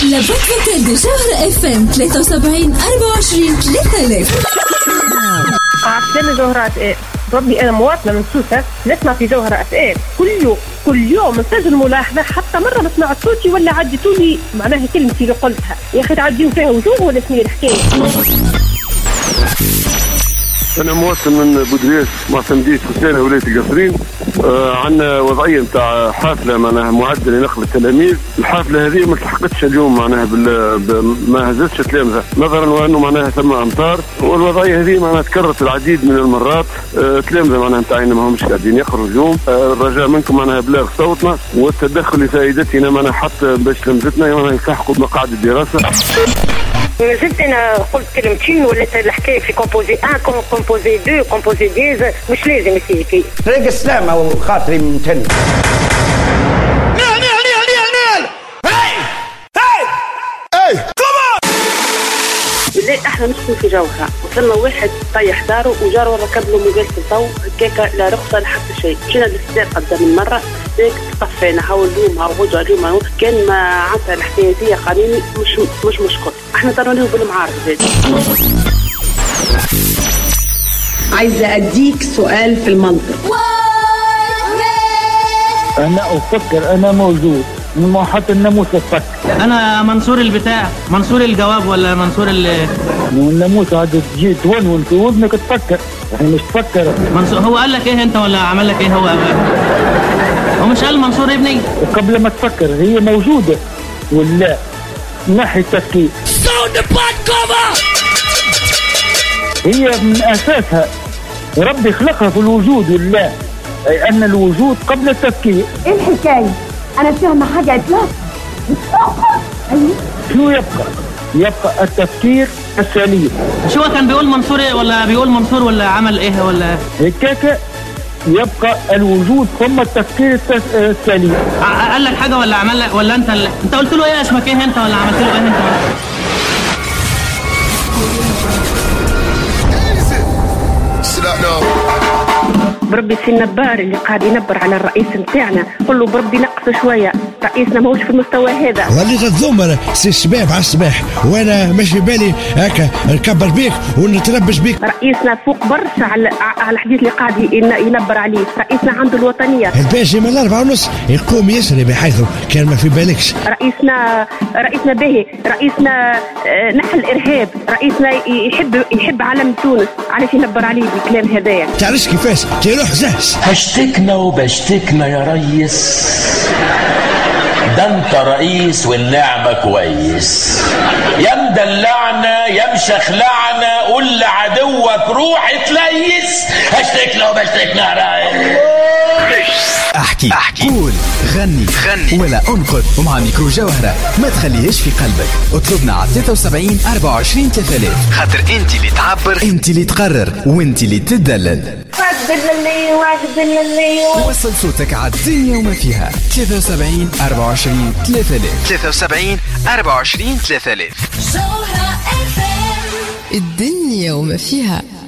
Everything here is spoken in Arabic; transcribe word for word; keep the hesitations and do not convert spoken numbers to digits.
لابد فوكال دي جوهرة اف ام ثلاثة وسبعين أربعة وعشرين ثلاثة آلاف. عارفين جوهرات ايه؟ ربي انا مواطنه من سوسه نسمع في جوهره اف ام كل يوم كل يوم نسجل ملاحظه، حتى مره ما سمعت صوتي ولا عديتوا لي معناها كلمتي اللي قلتها يا اخي تعديوا فيها وجوه ولا شنو الحكايه. أنا مواطن من بودريس معتمدية حسين ولاية القصرين. آه عندنا وضعية نتاع حافلة معناها معدة لنقل التلاميذ. الحافلة هذه ما التحقتش اليوم معناها ما هزتش تلامذة نظرا وأنه معناها ثم أمطار، والوضعية هذه معناها تكررت العديد من المرات. آه تلامذة معناها نتاعنا ما همش قاعدين يقروا اليوم. آه الرجاء منكم معناها بلاغ صوتنا والتدخل لفائدتنا معناها حتى باش تلامذتنا معناها يلتحقوا بمقاعد الدراسة. زدت انا قلت كلمتين ولا الحكايه في كومبوزي واحد كومبوزي اثنين كومبوزي ثلاثة مش لازم يصير في طريق السلامه وخاطري ممتن. نيل نيل نيل نيل نيل هاي هاي هاي كمان بالله احنا نشوفوا في جوهره وصلنا واحد طيح داره وجاره ركب له موبايل في الضوء هكاكا لا رخصه لا حتى شيء. مشينا للاستاذ قدام من مره ذاك طفينا هاو اليوم هاو غدوه اليوم كان ما عطى الحكايه قانوني مش مش مشكل. احنا ضروري بالمعارض هذه. عايزه اديك سؤال في المنطق. انا افكر انا موجود ما حتى الناموس تفكر. انا منصور البتاع منصور الجواب ولا منصور ال والناموس عاد تجي تونون في ودنك تفكر يعني مش تفكر. منصور هو قال لك ايه انت ولا عمل لك ايه؟ هو هو مش قال منصور ابني قبل ما تفكر هي موجوده ولا من ناحيه التفكير هي من اساسها ربي خلقها في الوجود ولا اي ان الوجود قبل التفكير. ايه الحكايه؟ انا فاهمه حاجه اطلاق. شو يبقى؟ يبقى التفكير السليم. شو هو كان بيقول منصور ولا بيقول منصور ولا عمل ايه ولا هيك؟ يبقى الوجود ثم التفكير السليم. قال لك حاجه ولا عمل لك ولا انت ال... انت قلت له ايه اسمك ايه انت ولا عملت له ايه انت ولا؟ بربي سي النبار اللي قاعد ينبر على الرئيس نتاعنا قل له بربي نقص شويه، رئيسنا ماهوش في المستوى هذا. وليت تضمر سي الشباب على الصباح وانا ماشي بالي هكا نكبر بيك ونتربش بيك. رئيسنا فوق برشا على على الحديث اللي قاعد ينبر عليه. رئيسنا عنده الوطنيه. الباشا من الأربعة ونص يقوم يسري بحيث كان ما في بالكش. رئيسنا رئيسنا باهي، رئيسنا نحل الارهاب، رئيسنا يحب يحب علم تونس، علاش ينبر عليه بالكلام هذايا؟ تعرفش كيفاش تروح زهس. هشتكنا وبشتكنا يا ريس، ده انت رئيس والنعمة كويس، يا مدلعنا يا مشخلعنا، قول لعدوك روح تليس. هشتكنا وبشتكنا يا ريس. احكي احكي قول غني غني ولا انقد، ومع ميكرو جوهرة ما تخليهش في قلبك. اطلبنا على ثلاثة وسبعين أربعة وعشرين ثلاثة آلاف، خاطر انت اللي تعبر، انت اللي تقرر، وانت اللي تدلل. وصل صوتك على الدنيا وما فيها. ثلاثة وسبعين أربعة وعشرين ثلاثة آلاف، ثلاثة وسبعين أربعة وعشرين ثلاثة آلاف. الدنيا وما فيها.